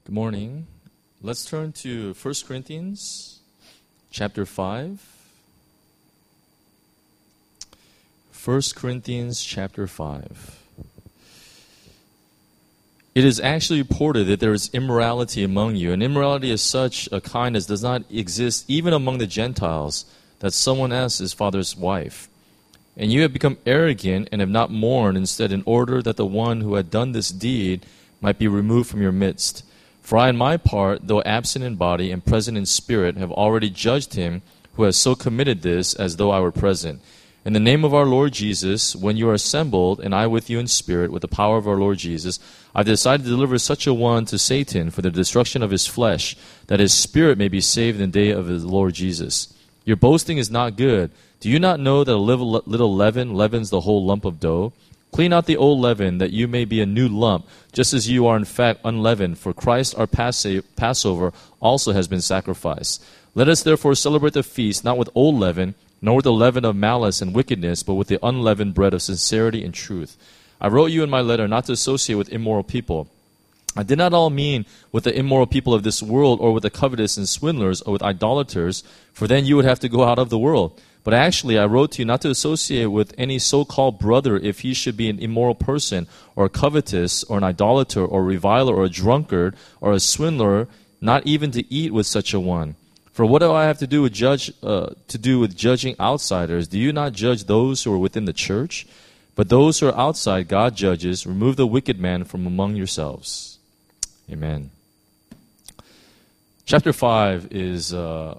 Good morning. Let's turn to 1 Corinthians chapter 5. 1 Corinthians chapter 5. It is actually reported that there is immorality among you, and immorality is such a kind as does not exist even among the Gentiles, that someone asks his father's wife. And you have become arrogant and have not mourned, instead in order that the one who had done this deed might be removed from your midst. For I, on my part, though absent in body and present in spirit, have already judged him who has so committed this as though I were present. In the name of our Lord Jesus, when you are assembled, and I with you in spirit, with the power of our Lord Jesus, I've decided to deliver such a one to Satan for the destruction of his flesh, that his spirit may be saved in the day of his Lord Jesus. Your boasting is not good. Do you not know that a little leaven leavens the whole lump of dough? Clean out the old leaven, that you may be a new lump, just as you are in fact unleavened. For Christ our Passover also has been sacrificed. Let us therefore celebrate the feast, not with old leaven, nor with the leaven of malice and wickedness, but with the unleavened bread of sincerity and truth. I wrote you in my letter not to associate with immoral people. I did not all mean with the immoral people of this world, or with the covetous and swindlers, or with idolaters, for then you would have to go out of the world. But actually, I wrote to you not to associate with any so-called brother if he should be an immoral person, or a covetous, or an idolater, or a reviler, or a drunkard, or a swindler, not even to eat with such a one. For what do I have to do with judging outsiders? Do you not judge those who are within the church? But those who are outside, God judges. Remove the wicked man from among yourselves. Amen. Chapter 5 is...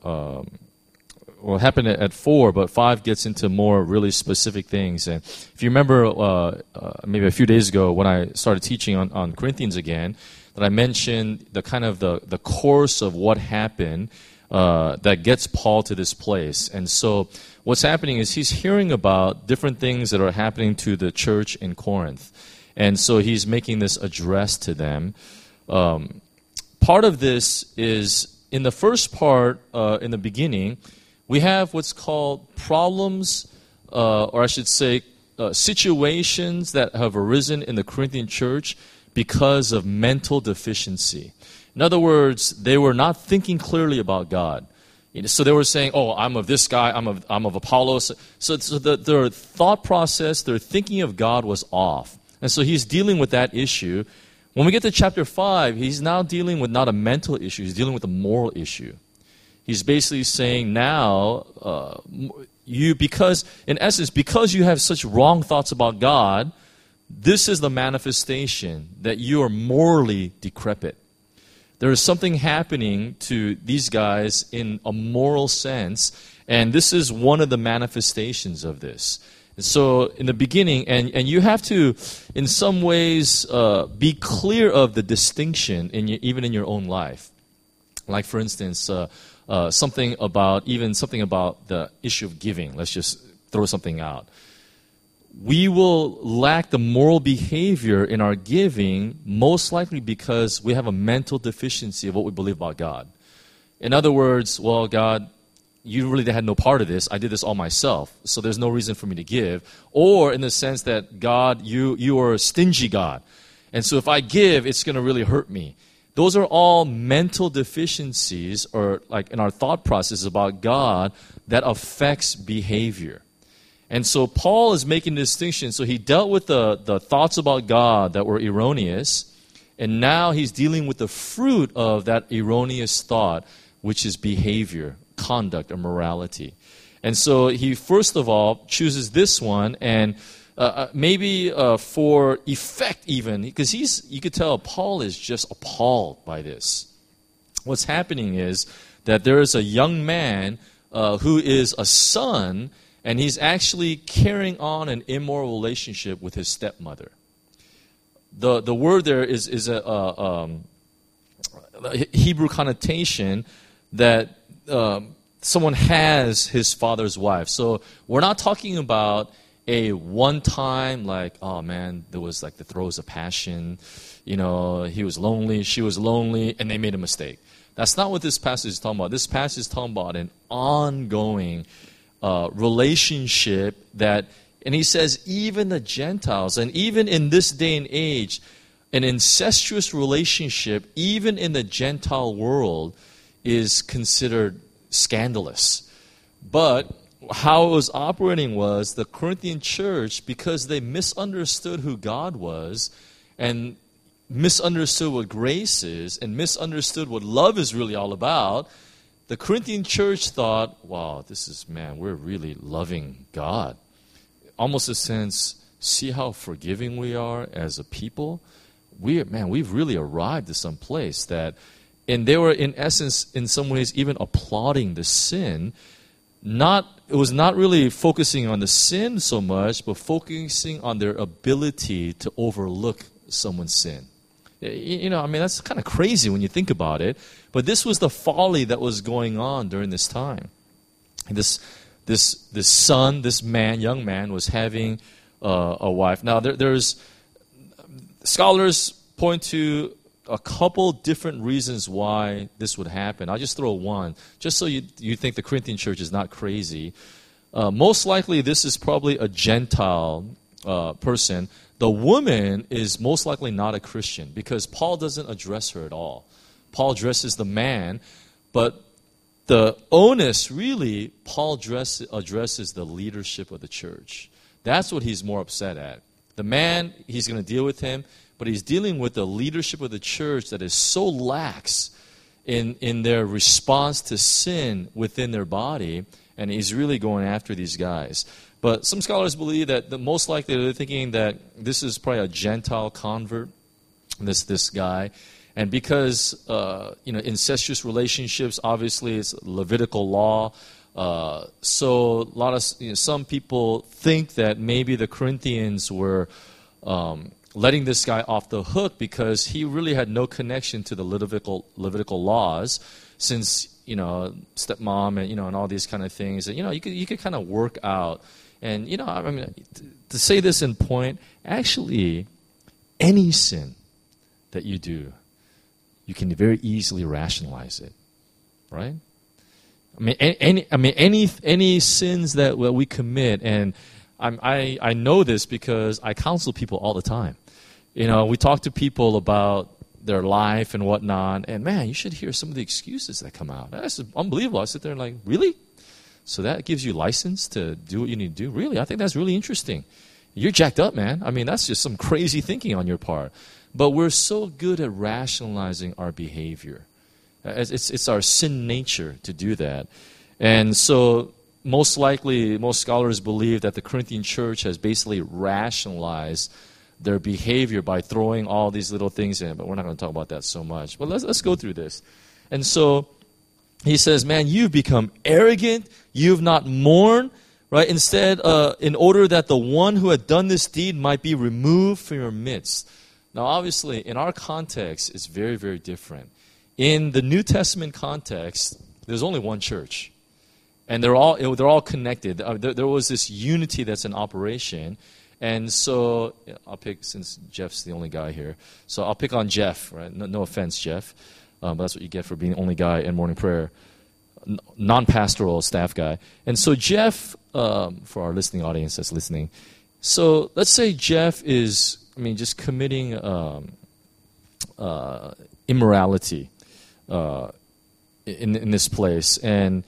happened at 4, but 5 gets into more really specific things. And if you remember, maybe a few days ago when I started teaching on Corinthians again, that I mentioned the kind of the course of what happened that gets Paul to this place. And so what's happening is he's hearing about different things that are happening to the church in Corinth. And so he's making this address to them. Part of this is, in the first part, in the beginning, we have what's called problems, or I should say situations that have arisen in the Corinthian church because of mental deficiency. In other words, they were not thinking clearly about God. So they were saying, oh, I'm of this guy, I'm of Apollos. So their thought process, their thinking of God was off. And so he's dealing with that issue. When we get to chapter 5, he's now dealing with not a mental issue, he's dealing with a moral issue. He's basically saying now, because you have such wrong thoughts about God, this is the manifestation that you are morally decrepit. There is something happening to these guys in a moral sense, and this is one of the manifestations of this. And so in the beginning, and you have to, in some ways, be clear of the distinction even in your own life. Like, for instance, something about the issue of giving. Let's just throw something out. We will lack the moral behavior in our giving, most likely because we have a mental deficiency of what we believe about God. In other words, well, God, you really had no part of this. I did this all myself, so there's no reason for me to give. Or in the sense that, God, you are a stingy God. And so if I give, it's going to really hurt me. Those are all mental deficiencies, or like in our thought process about God, that affects behavior. And so Paul is making a distinction. So he dealt with the thoughts about God that were erroneous, and now he's dealing with the fruit of that erroneous thought, which is behavior, conduct, or morality. And so he first of all chooses this one, and maybe for effect even, because you could tell Paul is just appalled by this. What's happening is that there is a young man who is a son, and he's actually carrying on an immoral relationship with his stepmother. The word there is a Hebrew connotation that someone has his father's wife. So we're not talking about a one-time, like, oh man, there was like the throes of passion, he was lonely, she was lonely, and they made a mistake. That's not what this passage is talking about. This passage is talking about an ongoing relationship that, and he says even the Gentiles, and even in this day and age, an incestuous relationship, even in the Gentile world, is considered scandalous. But how it was operating was the Corinthian church, because they misunderstood who God was and misunderstood what grace is and misunderstood what love is really all about, the Corinthian church thought, wow, we're really loving God. Almost a sense, see how forgiving we are as a people? We've really arrived to some place that, and they were in essence, in some ways, even applauding the sin. It was not really focusing on the sin so much, but focusing on their ability to overlook someone's sin. That's kind of crazy when you think about it. But this was the folly that was going on during this time. This young man, was having a wife. Now, there's scholars point to a couple different reasons why this would happen. I'll just throw one, just so you think the Corinthian church is not crazy. Most likely, this is probably a Gentile person. The woman is most likely not a Christian because Paul doesn't address her at all. Paul addresses the man, but the onus, really, Paul addresses the leadership of the church. That's what he's more upset at. The man, he's going to deal with him, but he's dealing with the leadership of the church that is so lax in their response to sin within their body, and he's really going after these guys. But some scholars believe that most likely they're thinking that this is probably a Gentile convert, this guy. And because, incestuous relationships, obviously it's Levitical law. So a lot of some people think that maybe the Corinthians were letting this guy off the hook because he really had no connection to the Levitical laws, since stepmom and all these kind of things. And you could kind of work out. And to say this in point, actually, any sin that you do, you can very easily rationalize it, right? Any sins that we commit, and I know this because I counsel people all the time. We talk to people about their life and whatnot, and man, you should hear some of the excuses that come out. That's unbelievable. I sit there and like, really? So that gives you license to do what you need to do? Really? I think that's really interesting. You're jacked up, man. That's just some crazy thinking on your part. But we're so good at rationalizing our behavior. It's our sin nature to do that. And so most likely, most scholars believe that the Corinthian church has basically rationalized their behavior by throwing all these little things in. But we're not going to talk about that so much. But let's go through this. And so he says, man, you've become arrogant. You've not mourned. Right? Instead, in order that the one who had done this deed might be removed from your midst. Now, obviously, in our context, it's very, very different. In the New Testament context, there's only one church, and they're all connected. There was this unity that's in operation, and so I'll pick, since Jeff's the only guy here, so I'll pick on Jeff. Right? No offense, Jeff, but that's what you get for being the only guy in morning prayer, non-pastoral staff guy. And so Jeff, for our listening audience that's listening, so let's say Jeff is, just committing immorality in this place, and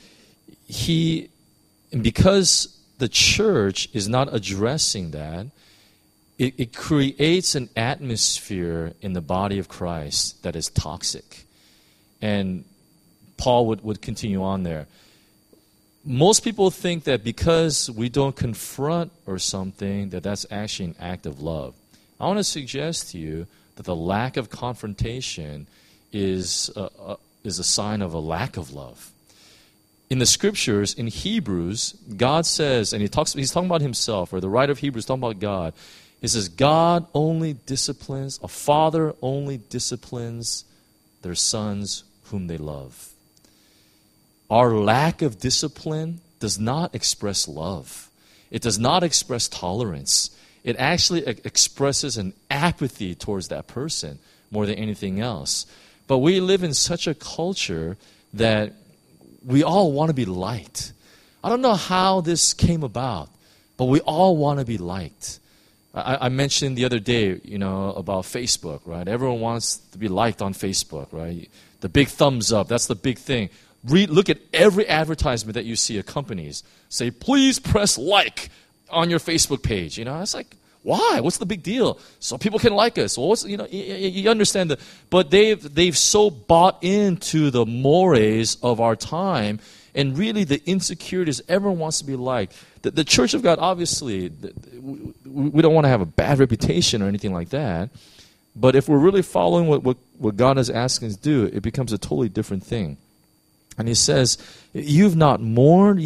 because the church is not addressing that, it creates an atmosphere in the body of Christ that is toxic. And Paul would continue on there. Most people think that because we don't confront or something, that's actually an act of love. I want to suggest to you that the lack of confrontation is a sign of a lack of love. In the scriptures, in Hebrews, God says, and he's talking about himself, or the writer of Hebrews talking about God. He says, God only disciplines, a father only disciplines their sons whom they love. Our lack of discipline does not express love. It does not express tolerance. It actually expresses an apathy towards that person more than anything else. But we live in such a culture that we all want to be liked. I don't know how this came about, but we all want to be liked. I mentioned the other day, about Facebook, right? Everyone wants to be liked on Facebook, right? The big thumbs up, that's the big thing. Look at every advertisement that you see at companies. Say, please press like on your Facebook page. It's like, why? What's the big deal? So people can like us. Well, you understand but they've so bought into the mores of our time, and really the insecurities. Everyone wants to be liked. The Church of God, obviously, we don't want to have a bad reputation or anything like that. But if we're really following what God is asking us to do, it becomes a totally different thing. And he says, you've not mourned,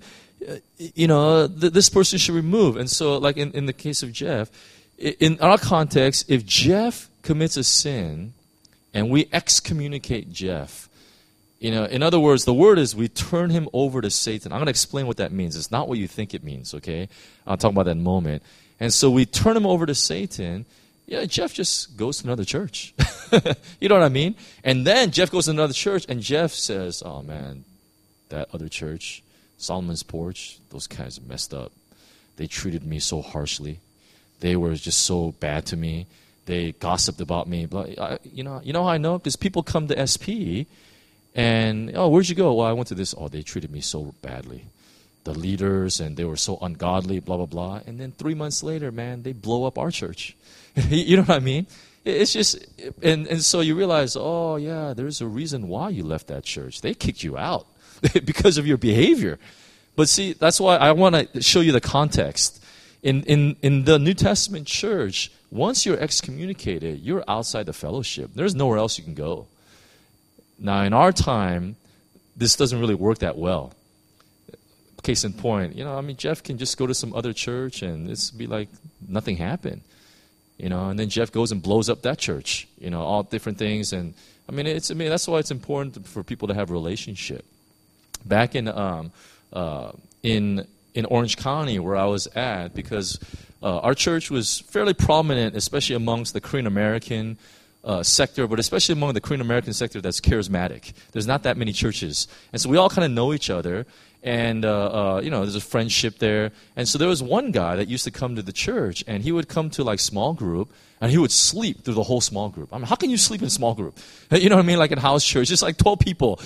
this person should remove. And so, like in the case of Jeff, in our context, if Jeff commits a sin and we excommunicate Jeff, in other words, the word is we turn him over to Satan. I'm going to explain what that means. It's not what you think it means, okay? I'll talk about that in a moment. And so we turn him over to Satan. Yeah, Jeff just goes to another church. You know what I mean? And then Jeff goes to another church, and Jeff says, oh, man, that other church, Solomon's Porch, those guys messed up. They treated me so harshly. They were just so bad to me. They gossiped about me. You know how I know? Because people come to SP, and, oh, where'd you go? Well, I went to this. Oh, they treated me so badly. The leaders, and they were so ungodly, blah, blah, blah. And then 3 months later, man, they blow up our church. You know what I mean? It's just, and so you realize, oh, yeah, there's a reason why you left that church. They kicked you out because of your behavior. But see, that's why I want to show you the context. In the New Testament church, once you're excommunicated, you're outside the fellowship. There's nowhere else you can go. Now, in our time, this doesn't really work that well. Case in point, Jeff can just go to some other church and it's be like nothing happened. And then Jeff goes and blows up that church, all different things. And that's why it's important for people to have a relationship. Back in Orange County, where I was at, because our church was fairly prominent, especially amongst the Korean American sector, but especially among the Korean American sector that's charismatic. There's not that many churches. And so we all kind of know each other. And, there's a friendship there. And so there was one guy that used to come to the church, and he would come to, like, small group, and he would sleep through the whole small group. How can you sleep in small group? You know what I mean? Like in house church, just like 12 people.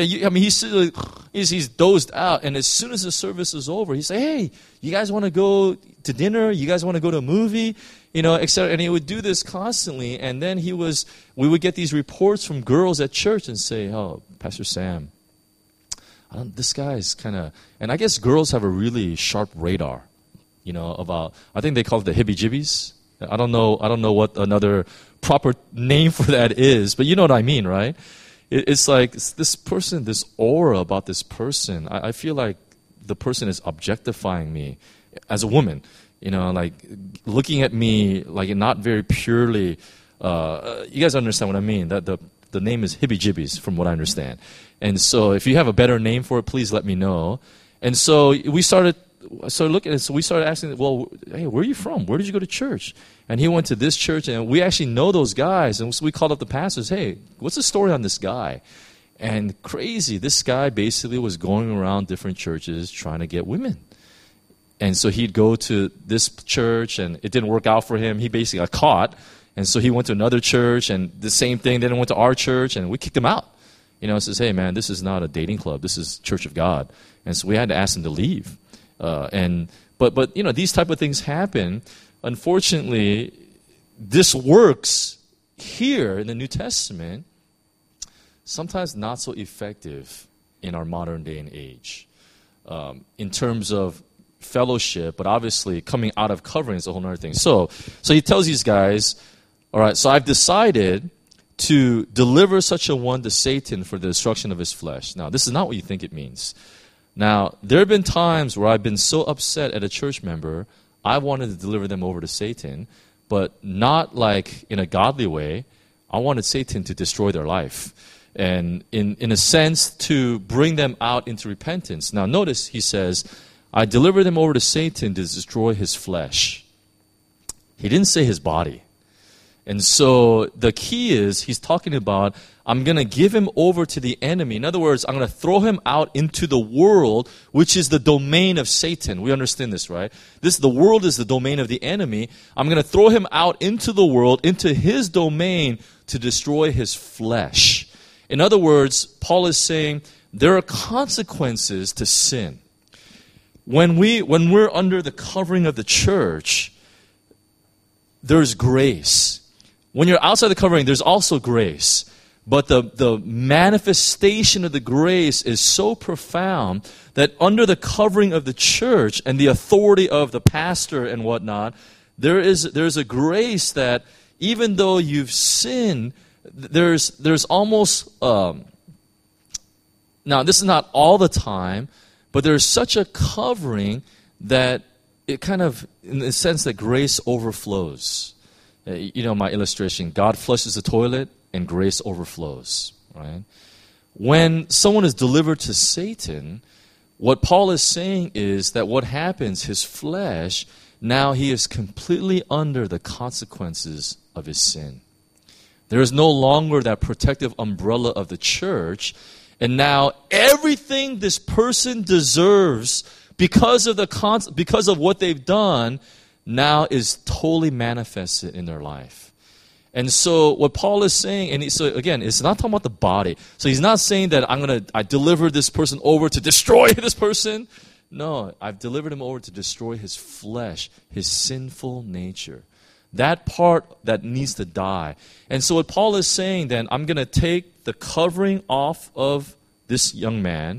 He's dozed out, and as soon as the service is over, he'd say, hey, you guys want to go to dinner? You guys want to go to a movie? Etc. And he would do this constantly, and then we would get these reports from girls at church and say, oh, Pastor Sam, this guy's kind of, and I guess girls have a really sharp radar, about, I think they call it the hibby-jibbies. I don't know what another proper name for that is, but you know what I mean, right? It's like this person, this aura about this person. I feel like the person is objectifying me as a woman, like looking at me like not very purely. You guys understand what I mean? That the name is hibby-jibbies, from what I understand. And so if you have a better name for it, please let me know. And so we started looking at it. So we started asking, well, hey, where are you from? Where did you go to church? And he went to this church, and we actually know those guys. And so we called up the pastors, hey, what's the story on this guy? And crazy, this guy basically was going around different churches trying to get women. And so he'd go to this church, and it didn't work out for him. He basically got caught. And so he went to another church, and the same thing. Then he went to our church, and we kicked him out. Says, hey, man, this is not a dating club. This is Church of God. And so we had to ask him to leave. But these type of things happen. Unfortunately, this works here in the New Testament, sometimes not so effective in our modern day and age. In terms of fellowship, but obviously coming out of covering is a whole other thing. So he tells these guys, all right, so I've decided to deliver such a one to Satan for the destruction of his flesh. Now, this is not what you think it means. Now, there have been times where I've been so upset at a church member, I wanted to deliver them over to Satan, but not like in a godly way. I wanted Satan to destroy their life. And in a sense, to bring them out into repentance. Now, notice he says, I deliver them over to Satan to destroy his flesh. He didn't say his body. And so the key is he's talking about, I'm going to give him over to the enemy. In other words, I'm going to throw him out into the world, which is the domain of Satan. We understand this, right? The world is the domain of the enemy. I'm going to throw him out into the world, into his domain, to destroy his flesh. In other words, Paul is saying there are consequences to sin. When we're under the covering of the church, there's grace. When you're outside the covering, there's also grace. But the manifestation of the grace is so profound that under the covering of the church and the authority of the pastor and whatnot, there's a grace that even though you've sinned, there's almost, now this is not all the time, but there's such a covering that it kind of, in the sense that grace overflows. You know my illustration, God flushes the toilet and grace overflows, right? When someone is delivered to Satan, what Paul is saying is that what happens, his flesh, now he is completely under the consequences of his sin. There is no longer that protective umbrella of the church, and now everything this person deserves because of what they've done now is totally manifested in their life. And so what Paul is saying, and so again, it's not talking about the body. So he's not saying that I deliver this person over to destroy this person. No, I've delivered him over to destroy his flesh, his sinful nature. That part that needs to die. And so what Paul is saying then, I'm going to take the covering off of this young man,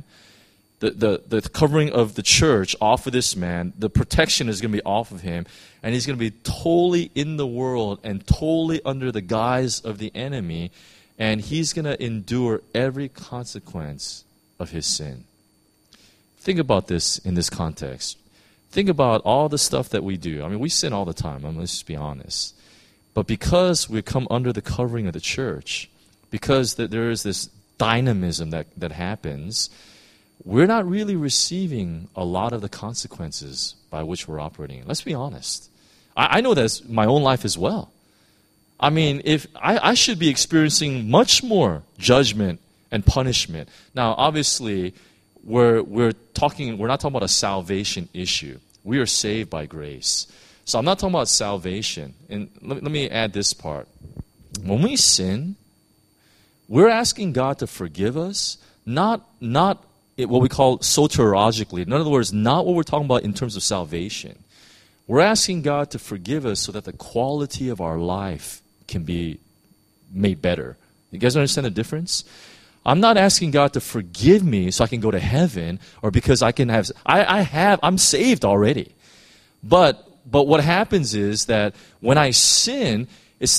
the covering of the church off of this man, the protection is going to be off of him, and he's going to be totally in the world and totally under the guise of the enemy, and he's going to endure every consequence of his sin. Think about this in this context. Think about all the stuff that we do. I mean, we sin all the time. Let's just be honest. But because we come under the covering of the church, because there is this dynamism that happens, we're not really receiving a lot of the consequences by which we're operating. Let's be honest. I know that's my own life as well. I mean, if I should be experiencing much more judgment and punishment. Now, obviously, we're not talking about a salvation issue. We are saved by grace. So I'm not talking about salvation. And let me add this part. When we sin, we're asking God to forgive us, not what we call soteriologically. In other words, not what we're talking about in terms of salvation. We're asking God to forgive us so that the quality of our life can be made better. You guys understand the difference? I'm not asking God to forgive me so I can go to heaven or because I can have, I'm saved already. But what happens is that when I sin,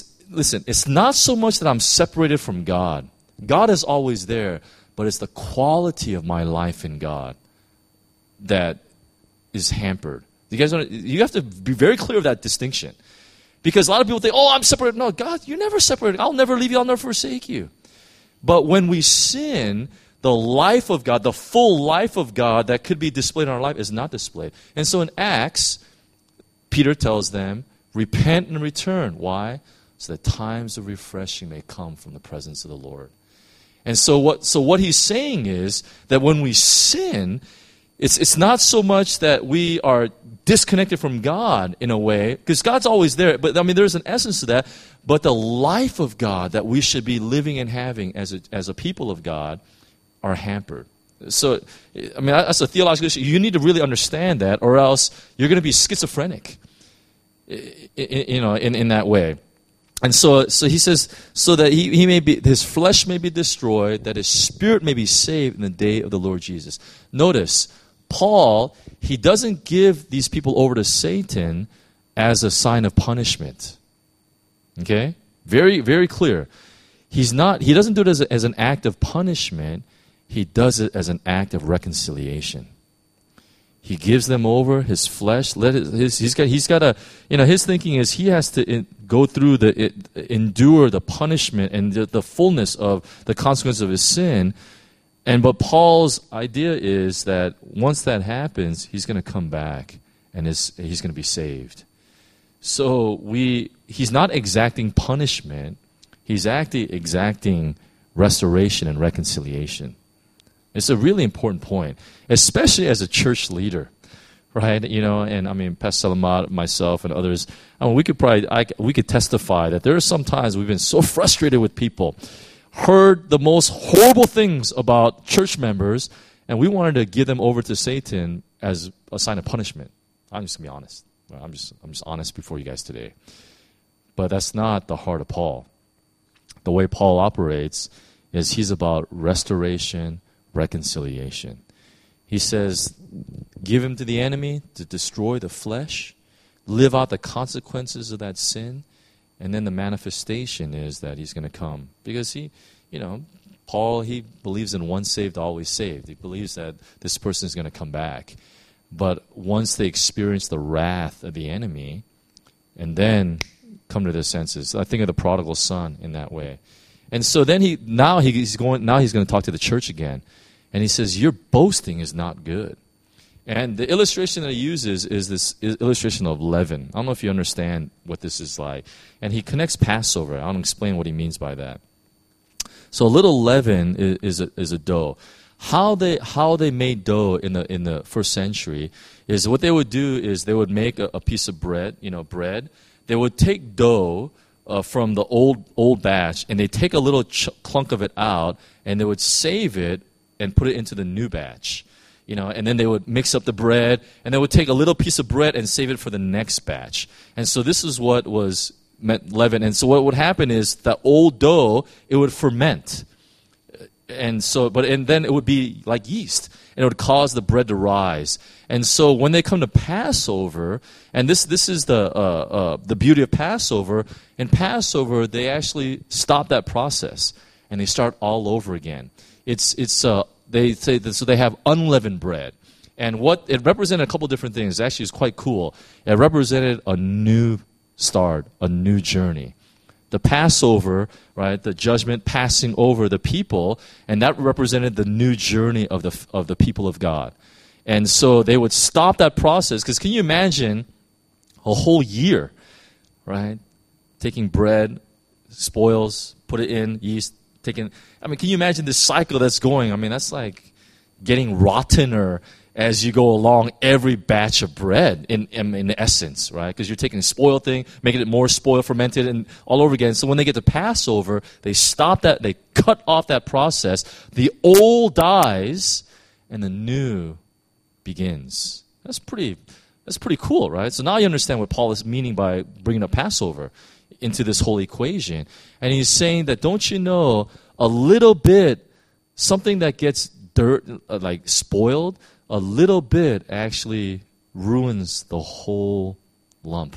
it's not so much that I'm separated from God. God is always there. But it's the quality of my life in God that is hampered. You have to be very clear of that distinction. Because a lot of people think, oh, I'm separated. No, God, you're never separated. I'll never leave you. I'll never forsake you. But when we sin, the life of God, the full life of God that could be displayed in our life is not displayed. And so in Acts, Peter tells them, repent and return. Why? So that times of refreshing may come from the presence of the Lord. And so what he's saying is that when we sin, it's not so much that we are disconnected from God in a way, because God's always there, but I mean there's an essence to that, but the life of God that we should be living and having as a people of God are hampered. So, I mean, that's a theological issue. You need to really understand that, or else you're going to be schizophrenic, in that way. And so he says, so that his flesh may be destroyed, that his spirit may be saved in the day of the Lord Jesus. Notice, Paul, he doesn't give these people over to Satan as a sign of punishment. Okay? Very, very clear. He doesn't do it as an act of punishment. He does it as an act of reconciliation. He gives them over his flesh. He's got to, his thinking is he has to go through endure the punishment and the fullness of the consequence of his sin. But Paul's idea is that once that happens, he's going to come back and he's going to be saved. So we he's not exacting punishment. He's actually exacting restoration and reconciliation. It's a really important point, especially as a church leader, right? And I mean, Pastor Salamat, myself, and others, we could testify that there are some times we've been so frustrated with people, heard the most horrible things about church members, and we wanted to give them over to Satan as a sign of punishment. I'm just going to be honest. I'm just honest before you guys today. But that's not the heart of Paul. The way Paul operates is he's about restoration, reconciliation. He says, give him to the enemy to destroy the flesh, live out the consequences of that sin, and then the manifestation is that he's going to come. Because Paul, he believes in once saved, always saved. He believes that this person is going to come back. But once they experience the wrath of the enemy, and then come to their senses. I think of the prodigal son in that way. And so then he's going to talk to the church again. And he says, your boasting is not good. And the illustration that he uses is this illustration of leaven. I don't know if you understand what this is like. And he connects Passover. I'll explain what he means by that. So a little leaven is a dough. How they made dough in the first century is what they would do is they would make a piece of bread, bread. They would take dough from the old batch, and they take a little clunk of it out, and they would save it and put it into the new batch. And then they would mix up the bread, and they would take a little piece of bread and save it for the next batch. And so this is what was meant leaven. And so what would happen is that old dough, it would ferment. And then it would be like yeast, and it would cause the bread to rise. And so when they come to Passover, and this is the beauty of Passover. In Passover, they actually stop that process and they start all over again. They say that, so they have unleavened bread, and what it represented a couple different things. Actually, it's quite cool. It represented a new start, a new journey. The Passover, right, the judgment passing over the people, and that represented the new journey of the people of God. And so they would stop that process, because can you imagine a whole year, right, taking bread, spoils, put it in, yeast, can you imagine this cycle that's going? That's like getting rottener as you go along every batch of bread in essence, right? Because you're taking a spoiled thing, making it more spoiled, fermented, and all over again. So when they get to Passover, they stop that, they cut off that process. The old dies, and the new begins. That's pretty cool, right? So now you understand what Paul is meaning by bringing up Passover into this whole equation. And he's saying that, don't you know, a little bit, something that gets like spoiled, a little bit actually ruins the whole lump.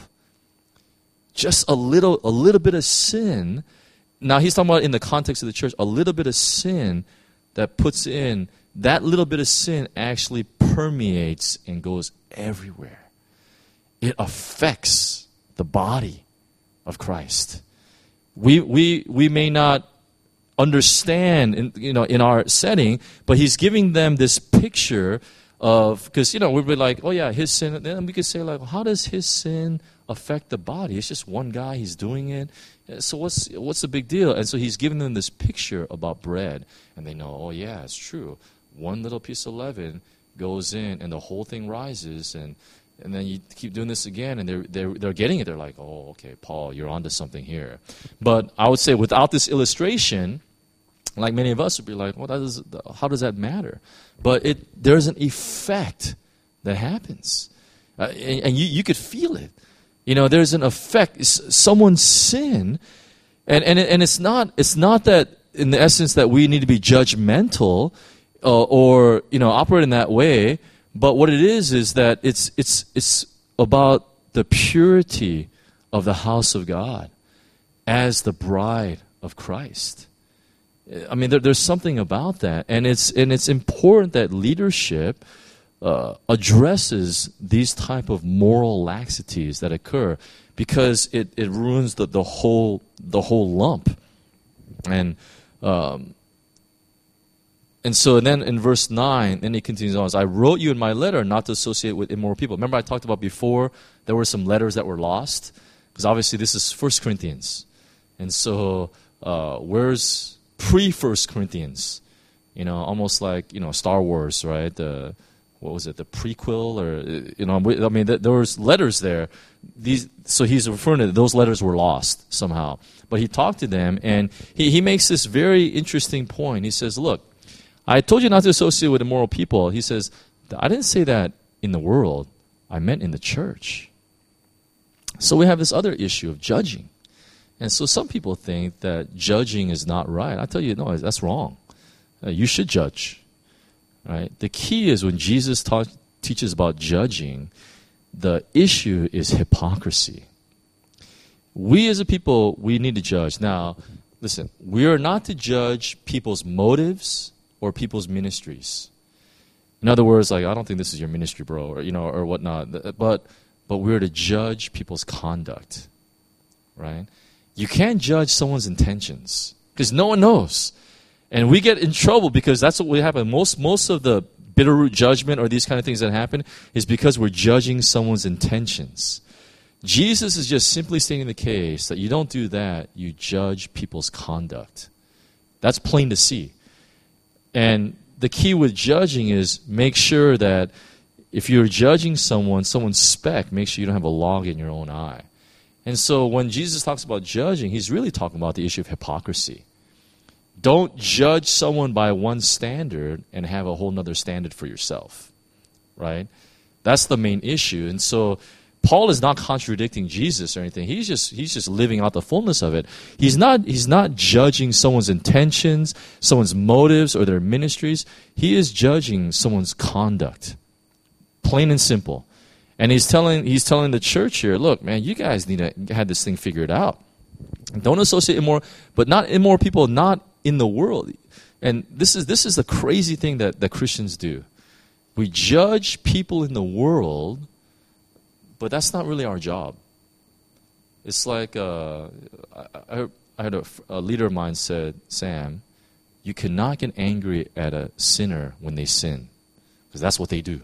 Just a little bit of sin. Now he's talking about in the context of the church, a little bit of sin that puts in, that little bit of sin actually permeates and goes everywhere. It affects the body of Christ. We may not understand in our setting, but he's giving them this picture of, because we'd be like, oh yeah, his sin, and then we could say like, how does his sin affect the body? It's just one guy, he's doing it. So what's the big deal? And so he's giving them this picture about bread, and they know, oh yeah, it's true. One little piece of leaven goes in, and the whole thing rises, and then you keep doing this again, and they're getting it. They're like, oh, okay, Paul, you're onto something here. But I would say without this illustration, like many of us would be like, well, how does that matter? But there's an effect that happens, and you could feel it. There's an effect. Someone's sin, and it's not that in the essence that we need to be judgmental or operate in that way. But what it is that it's about the purity of the house of God as the bride of Christ. There's something about that, and it's important that leadership addresses these type of moral laxities that occur, because it ruins the whole lump. And so then in verse 9, then he continues on, I wrote you in my letter not to associate with immoral people. Remember I talked about before, there were some letters that were lost. Because obviously this is 1 Corinthians. And so where's pre-1 Corinthians? Almost like, Star Wars, right? What was it, the prequel? Or, there was letters there. So he's referring to those letters were lost somehow. But he talked to them, and he makes this very interesting point. He says, look, I told you not to associate with immoral people. He says, I didn't say that in the world. I meant in the church. So we have this other issue of judging. And so some people think that judging is not right. I tell you, no, that's wrong. You should judge. Right? The key is when Jesus teaches about judging, the issue is hypocrisy. We as a people, we need to judge. Now, listen, we are not to judge people's motives or people's ministries. In other words, like, I don't think this is your ministry, bro, or or whatnot. But we're to judge people's conduct, right? You can't judge someone's intentions because no one knows, and we get in trouble because that's what will happen. Most of the bitter root judgment or these kind of things that happen is because we're judging someone's intentions. Jesus is just simply stating the case that you don't do that. You judge people's conduct. That's plain to see. And the key with judging is make sure that if you're judging someone's speck, make sure you don't have a log in your own eye. And so when Jesus talks about judging, he's really talking about the issue of hypocrisy. Don't judge someone by one standard and have a whole other standard for yourself, right? That's the main issue. And so Paul is not contradicting Jesus or anything. He's just living out the fullness of it. He's not judging someone's intentions, someone's motives, or their ministries. He is judging someone's conduct, plain and simple. And he's telling the church here, look, man, you guys need to have this thing figured out. Don't associate immoral, but not immoral people, not in the world. And this is the crazy thing that Christians do. We judge people in the world, but that's not really our job. It's like I had a leader of mine said, Sam, you cannot get angry at a sinner when they sin, because that's what they do.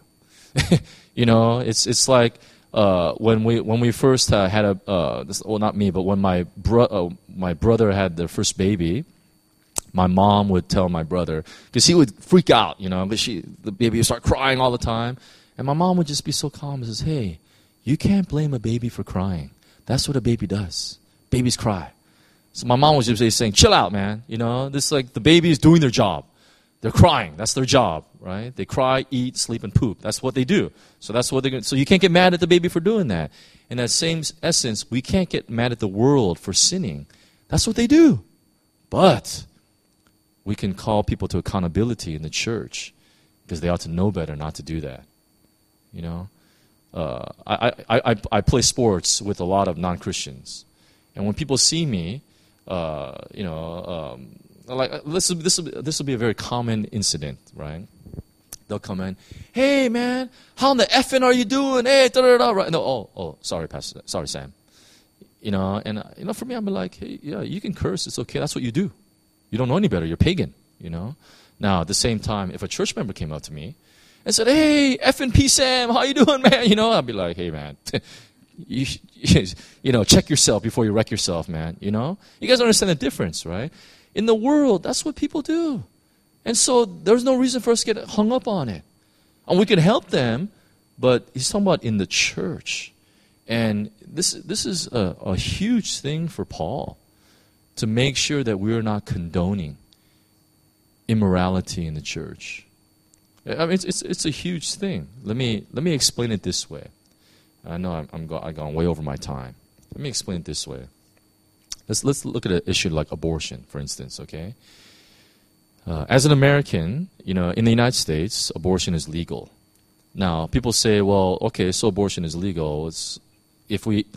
It's like when we first had not me, but when my brother had their first baby, my mom would tell my brother, because he would freak out, because the baby would start crying all the time, and my mom would just be so calm and says, hey, you can't blame a baby for crying. That's what a baby does. Babies cry. So my mom was just saying, chill out, man. This is like the baby is doing their job. They're crying. That's their job, right? They cry, eat, sleep, and poop. That's what they do. So that's what they're going. So you can't get mad at the baby for doing that. In that same essence, we can't get mad at the world for sinning. That's what they do. But we can call people to accountability in the church because they ought to know better not to do that. I play sports with a lot of non-Christians, and when people see me, like this will be a very common incident, right? They'll come in, hey man, how in the effing are you doing? Hey, right? No, sorry, Pastor, sorry, Sam. And for me, I'm like, hey, yeah, you can curse, it's okay. That's what you do. You don't know any better. You're pagan. Now at the same time, if a church member came up to me and said, hey, F&P Sam, how you doing, man? I'd be like, hey, man, check yourself before you wreck yourself, man. You guys understand the difference, right? In the world, that's what people do. And so there's no reason for us to get hung up on it. And we can help them, but he's talking about in the church. And this is a huge thing for Paul, to make sure that we're not condoning immorality in the church. I mean, it's a huge thing. Let me explain it this way. I know I've gone way over my time. Let me explain it this way. Let's look at an issue like abortion, for instance. Okay. As an American, in the United States, abortion is legal. Now, people say, well, okay, so abortion is legal. It's if we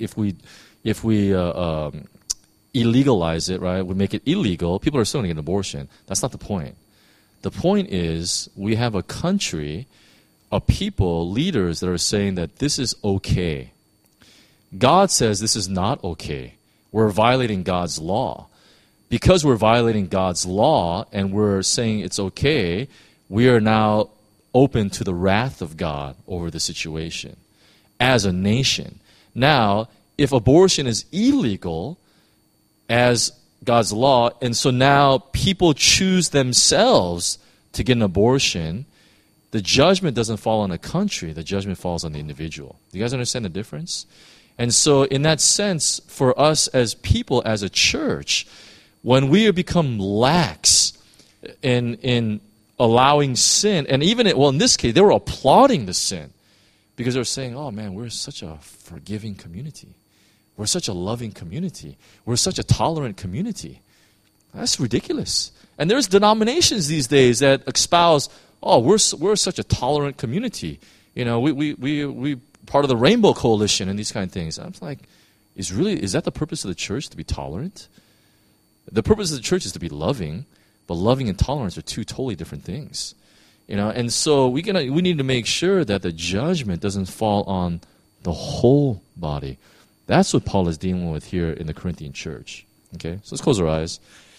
illegalize it, right? We make it illegal. People are still going to get an abortion. That's not the point. The point is we have a country, a people, leaders that are saying that this is okay. God says this is not okay. We're violating God's law. Because we're violating God's law and we're saying it's okay, we are now open to the wrath of God over the situation as a nation. Now, if abortion is illegal as God's law, and so now people choose themselves to get an abortion, the judgment doesn't fall on the country, the judgment falls on the individual. Do you guys understand the difference? And so in that sense, for us as people, as a church, when we become lax in allowing sin, and even, in this case, they were applauding the sin because they were saying, oh man, we're such a forgiving community. We're such a loving community. We're such a tolerant community. That's ridiculous. And there's denominations these days that espouse, oh, we're such a tolerant community. You know, we part of the Rainbow Coalition and these kind of things. I'm like, is that the purpose of the church, to be tolerant? The purpose of the church is to be loving, but loving and tolerance are two totally different things. You know, and so we need to make sure that the judgment doesn't fall on the whole body. That's what Paul is dealing with here in the Corinthian church. Okay, so let's close our eyes.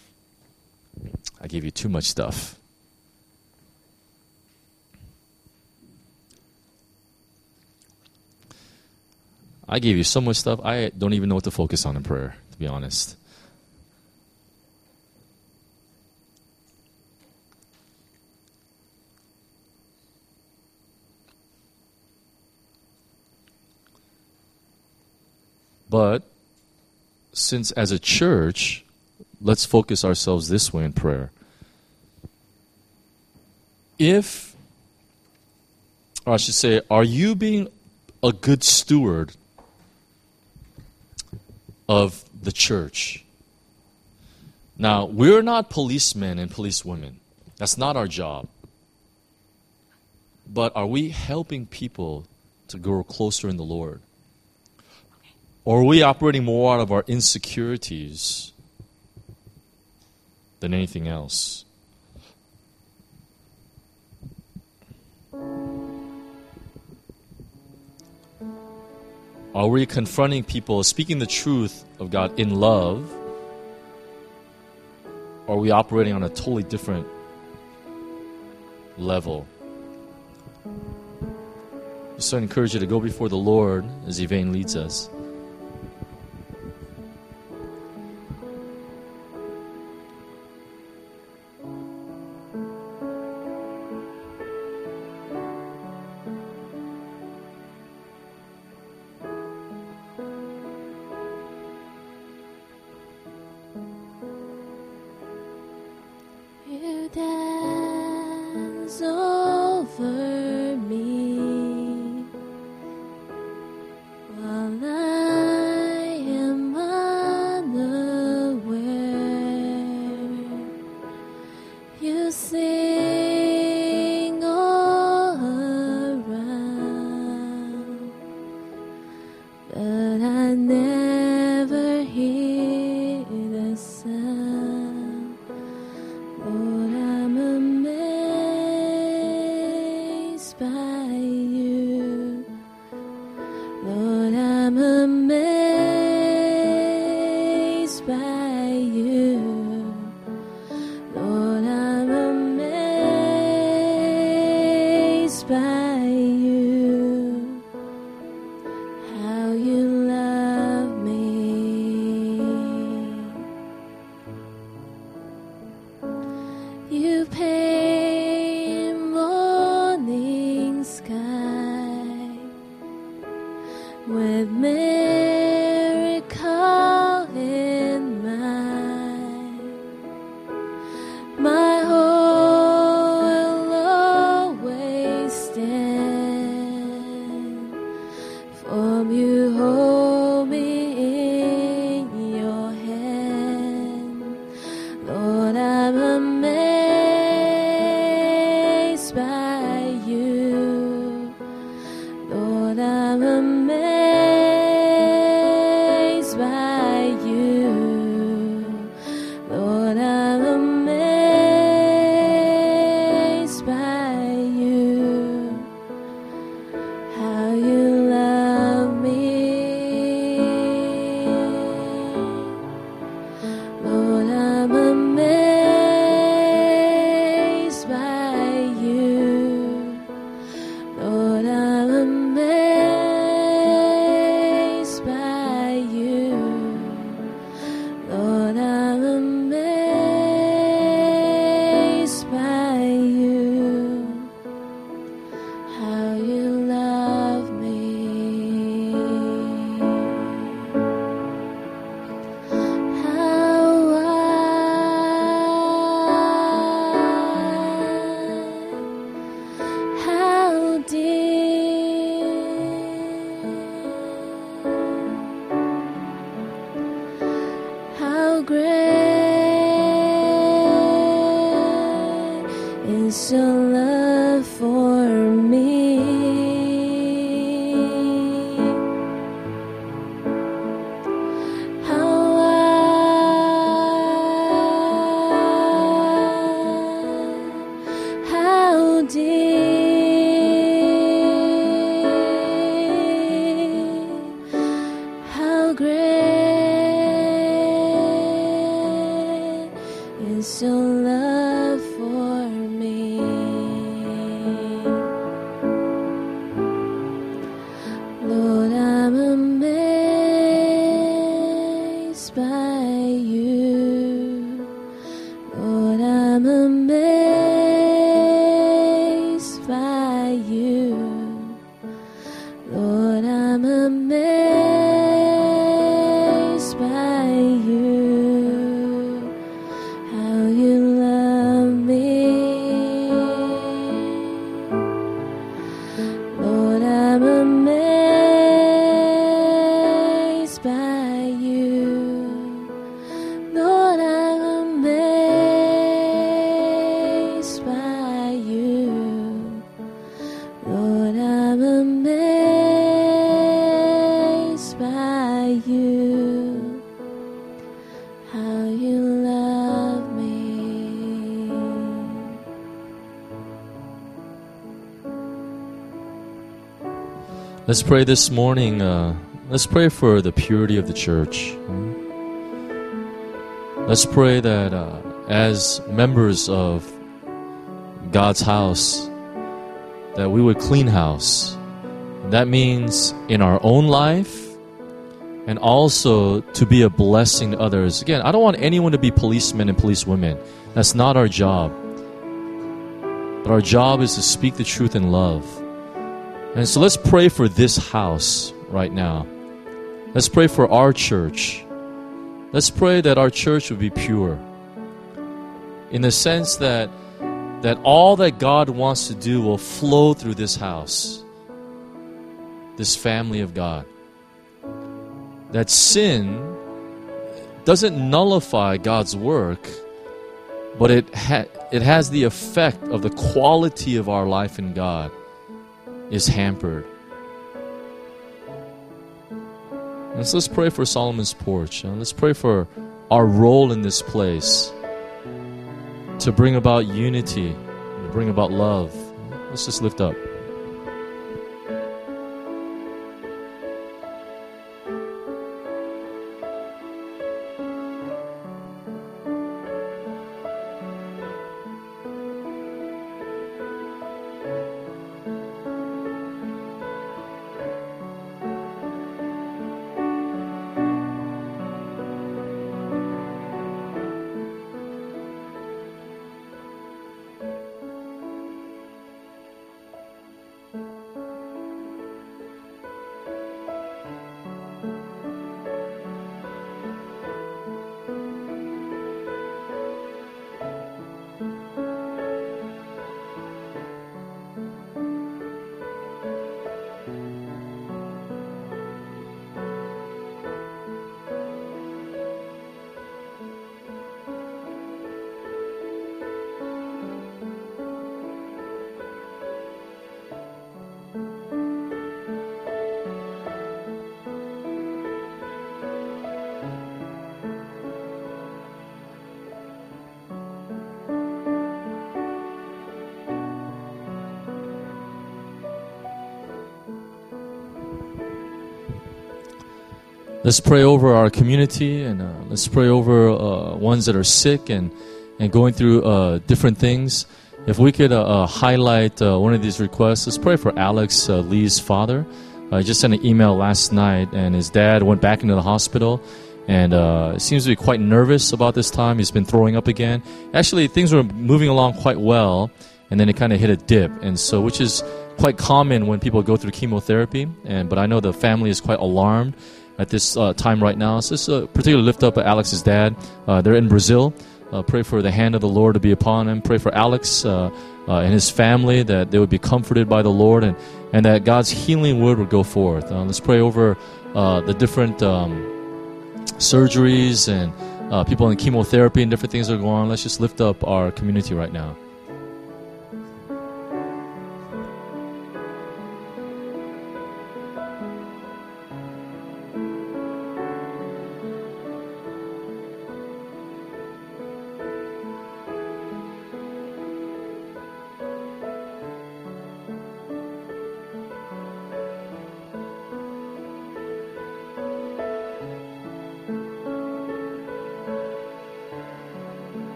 I gave you too much stuff. I gave you so much stuff, I don't even know what to focus on in prayer, to be honest. But since as a church, let's focus ourselves this way in prayer. Or I should say, are you being a good steward of the church? Now, we're not policemen and policewomen. That's not our job. But are we helping people to grow closer in the Lord? Or are we operating more out of our insecurities than anything else? Are we confronting people, speaking the truth of God in love? Or are we operating on a totally different level? Just so I encourage you to go before the Lord as Yvain leads us. You dance over me while I am unaware. You sing all around, but I never hear the sound. Lord, I'm amazed by you. Lord, I'm amazed by you. Lord, I'm amazed by you. How you love me. You paint morning sky with miracle in mind. My heart will always stand, for you hold me in your hand. Lord, I'm amazed is your love for me. How deep, how great is your love for me. Lord, I'm amazed by you. Lord, I'm amazed by you. Lord, I'm amazed by you. How you love me. Lord, I'm amazed by you. Lord, I'm amazed by you. Lord, I'm amazed by you. How you love me. Let's pray this morning. Let's pray for the purity of the church. Let's pray that as members of God's house, that we would clean house. That means in our own life and also to be a blessing to others. Again, I don't want anyone to be policemen and policewomen. That's not our job. But our job is to speak the truth in love. And so let's pray for this house right now. Let's pray for our church. Let's pray that our church would be pure. In the sense that all that God wants to do will flow through this house, this family of God. That sin doesn't nullify God's work, but it has the effect of the quality of our life in God is hampered. And so let's pray for Solomon's Porch. Let's pray for our role in this place to bring about unity, to bring about love. Let's just lift up. Let's pray over our community, and let's pray over ones that are sick and going through different things. If we could highlight one of these requests, let's pray for Alex Lee's father. I just sent an email last night, and his dad went back into the hospital, and seems to be quite nervous about this time. He's been throwing up again. Actually, things were moving along quite well, and then it kind of hit a dip, and so which is quite common when people go through chemotherapy. But I know the family is quite alarmed at this time right now. So let's particularly lift up Alex's dad. They're in Brazil. Pray for the hand of the Lord to be upon him. Pray for Alex and his family, that they would be comforted by the Lord, and that God's healing word would go forth. Let's pray over the different surgeries and people in chemotherapy and different things that are going on. Let's just lift up our community right now.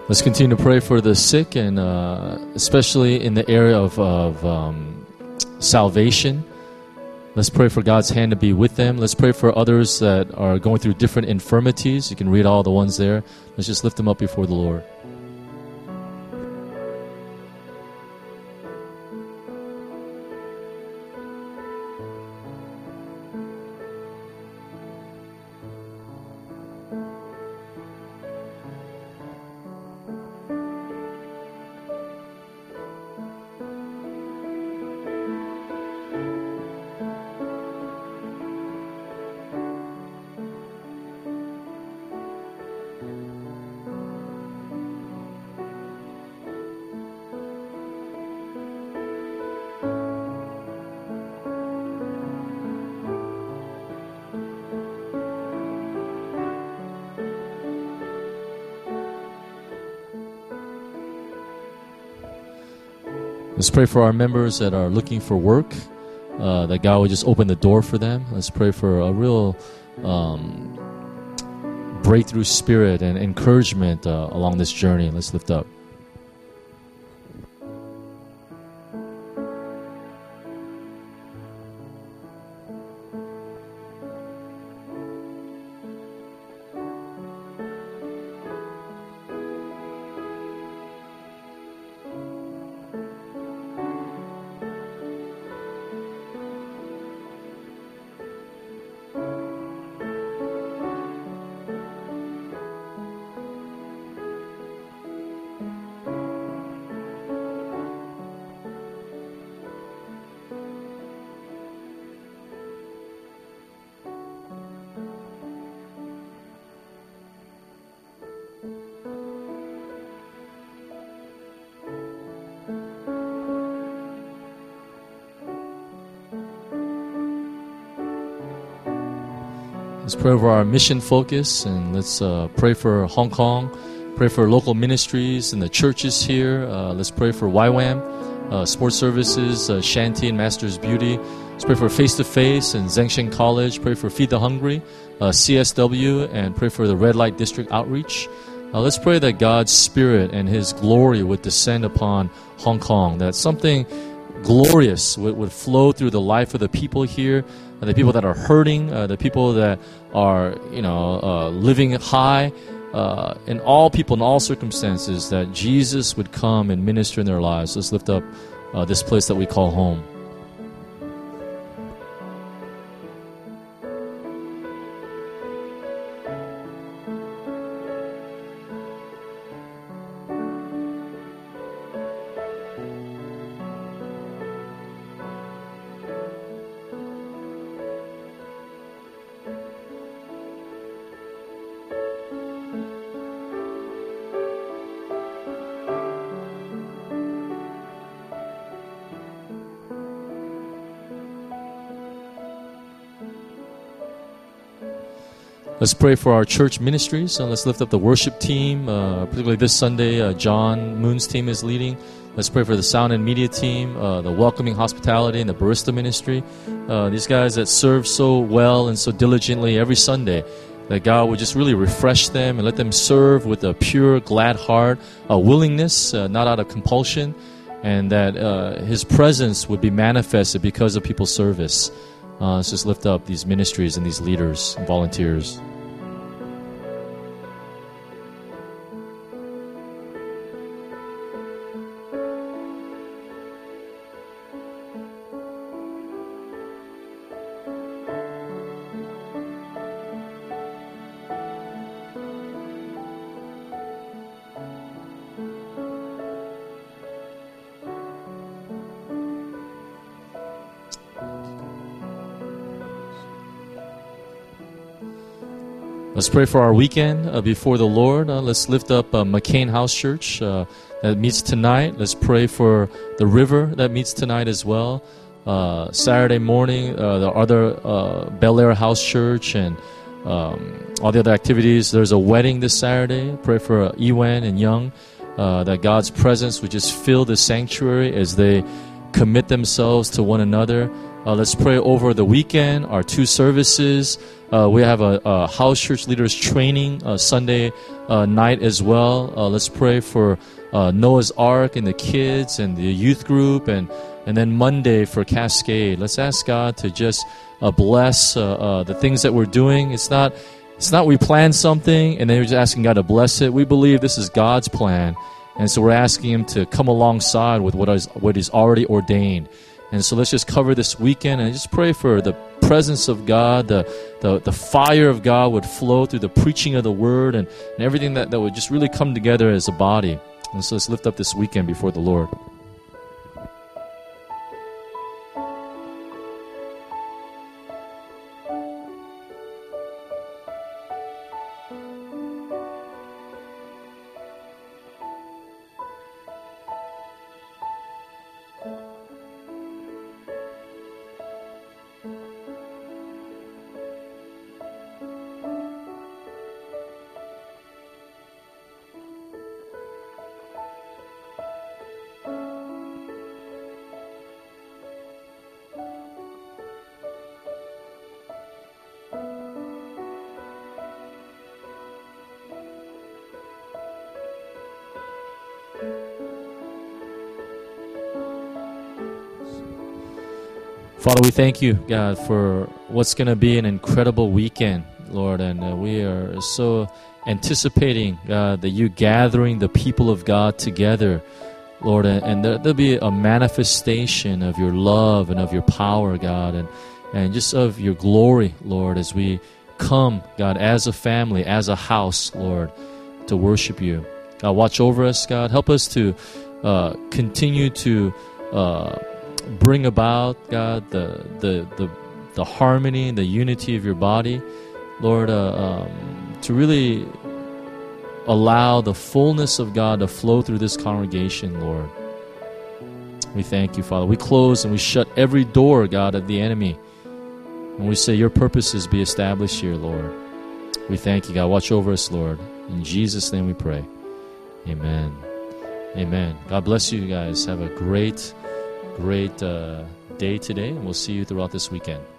Let's continue to pray for the sick, and especially in the area of salvation. Let's pray for God's hand to be with them. Let's pray for others that are going through different infirmities. You can read all the ones there. Let's just lift them up before the Lord. Let's pray for our members that are looking for work, that God would just open the door for them. Let's pray for a real breakthrough spirit and encouragement along this journey. Let's lift up. Let's pray over our mission focus, and let's pray for Hong Kong, pray for local ministries and the churches here. Let's pray for YWAM, Sports Services, Shanty and Master's Beauty. Let's pray for Face to Face and Zhengshan College. Pray for Feed the Hungry, CSW, and pray for the Red Light District Outreach. Let's pray that God's Spirit and His glory would descend upon Hong Kong, that something glorious would flow through the life of the people here, the people that are hurting, the people that are, living high, in all people, in all circumstances, that Jesus would come and minister in their lives. Let's lift up this place that we call home. Let's pray for our church ministries. Let's lift up the worship team, particularly this Sunday. John Moon's team is leading. Let's pray for the sound and media team, the welcoming hospitality and the barista ministry. These guys that serve so well and so diligently every Sunday, that God would just really refresh them and let them serve with a pure, glad heart, a willingness, not out of compulsion, and that His presence would be manifested because of people's service. Let's just lift up these ministries and these leaders and volunteers. Let's pray for our weekend before the Lord. Let's lift up McCain House Church that meets tonight. Let's pray for the River that meets tonight as well. Saturday morning, the other Bel Air House Church and all the other activities. There's a wedding this Saturday. Pray for Ewan and Young, that God's presence would just fill the sanctuary as they commit themselves to one another. Let's pray over the weekend, our 2 services. We have a house church leaders training Sunday night as well. Let's pray for Noah's Ark and the kids and the youth group, and then Monday for Cascade. Let's ask God to just bless the things that we're doing. It's not we plan something and then we're just asking God to bless it. We believe this is God's plan, and so we're asking Him to come alongside with what He's already ordained. And so let's just cover this weekend and just pray for the presence of God, the fire of God would flow through the preaching of the Word and everything that would just really come together as a body. And so let's lift up this weekend before the Lord. Father, we thank you, God, for what's going to be an incredible weekend, Lord, and we are so anticipating, God, that you gathering the people of God together, Lord, and there'll be a manifestation of your love and of your power, God, and just of your glory, Lord, as we come, God, as a family, as a house, Lord, to worship you. God, watch over us, God. Help us to continue to bring about, God, the harmony and the unity of your body, Lord, to really allow the fullness of God to flow through this congregation, Lord. We thank you, Father. We close and we shut every door, God, of the enemy. And we say your purposes be established here, Lord. We thank you, God. Watch over us, Lord. In Jesus' name we pray. Amen. Amen. God bless you guys. Have a great day today, and we'll see you throughout this weekend.